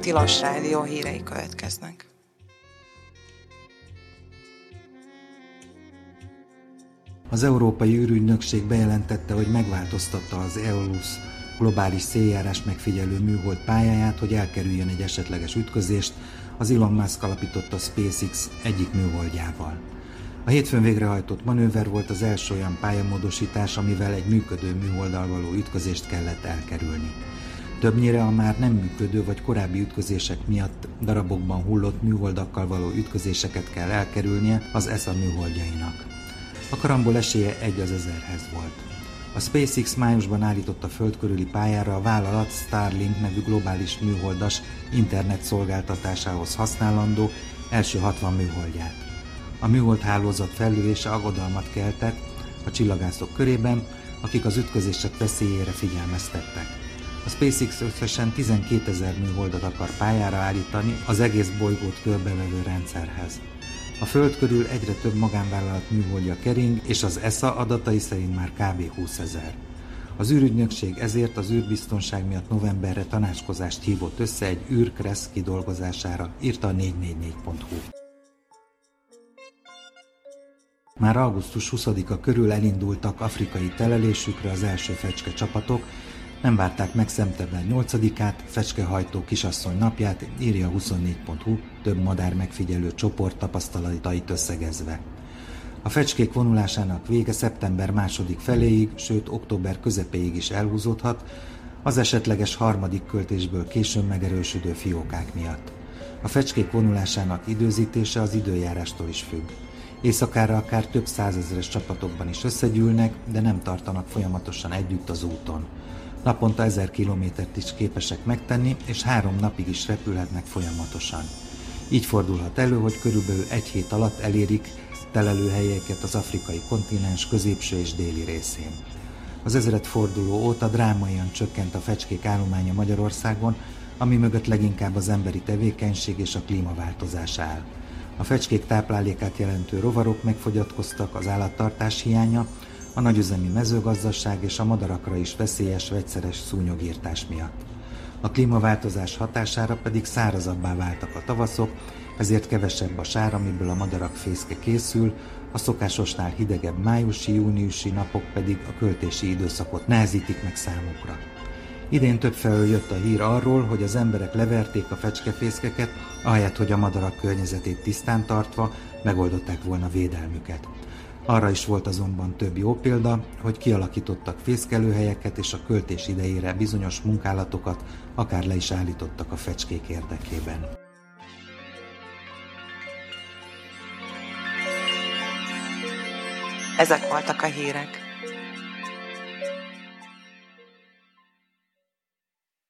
Tilos Rádió hírei következnek. Az Európai űrügynökség bejelentette, hogy megváltoztatta az Aeolus globális széljárás megfigyelő műhold pályáját, hogy elkerüljön egy esetleges ütközést az Elon Musk alapította SpaceX egyik műholdjával. A hétfőn végrehajtott manőver volt az első olyan pályamódosítás, amivel egy működő műholddal való ütközést kellett elkerülni. Többnyire a már nem működő vagy korábbi ütközések miatt darabokban hullott műholdakkal való ütközéseket kell elkerülnie az ESA műholdjainak. A karambol esélye 1 az 1000-hez volt. A SpaceX májusban állította föld körüli pályára a vállalat Starlink nevű globális műholdas internet szolgáltatásához használandó első 60 műholdját. A műhold hálózat fellövése aggodalmat keltett a csillagászok körében, akik az ütközések veszélyére figyelmeztettek. A SpaceX összesen 12 000 műholdat akar pályára állítani az egész bolygót körbevevő rendszerhez. A Föld körül egyre több magánvállalat műholdja kering, és az ESA adatai szerint már kb. 20 000. Az űrügynökség ezért az űrbiztonság miatt novemberre tanácskozást hívott össze egy űrkressz kidolgozására, írta a 444.hu. Már augusztus 20-a körül elindultak afrikai telelésükre az első fecske csapatok, nem várták meg szeptember 8-át, fecskehajtó kisasszony napját, írja a 24.hu több madár megfigyelő csoport tapasztalatait összegezve. A fecskék vonulásának vége szeptember 2. feléig, sőt október közepéig is elhúzódhat, az esetleges harmadik költésből későn megerősödő fiókák miatt. A fecskék vonulásának időzítése az időjárástól is függ. Éjszakára akár több százezres csapatokban is összegyűlnek, de nem tartanak folyamatosan együtt az úton. Naponta 1000 kilométert is képesek megtenni, és 3 napig is repülhetnek folyamatosan. Így fordulhat elő, hogy körülbelül 1 hét alatt elérik telelőhelyeket az afrikai kontinens középső és déli részén. Az ezredforduló óta drámaian csökkent a fecskék állománya Magyarországon, ami mögött leginkább az emberi tevékenység és a klímaváltozás áll. A fecskék táplálékát jelentő rovarok megfogyatkoztak, az állattartás hiánya, a nagyüzemi mezőgazdaság és a madarakra is veszélyes vegyszeres szúnyogírtás miatt. A klímaváltozás hatására pedig szárazabbá váltak a tavaszok, ezért kevesebb a sár, amiből a madarak fészke készül, a szokásosnál hidegebb májusi-júniusi napok pedig a költési időszakot nehezítik meg számukra. Idén többfelől jött a hír arról, hogy az emberek leverték a fecskefészkeket, ahelyett, hogy a madarak környezetét tisztán tartva megoldották volna védelmüket. Arra is volt azonban több jó példa, hogy kialakítottak fészkelőhelyeket, és a költés idejére bizonyos munkálatokat akár le is állítottak a fecskék érdekében. Ezek voltak a hírek.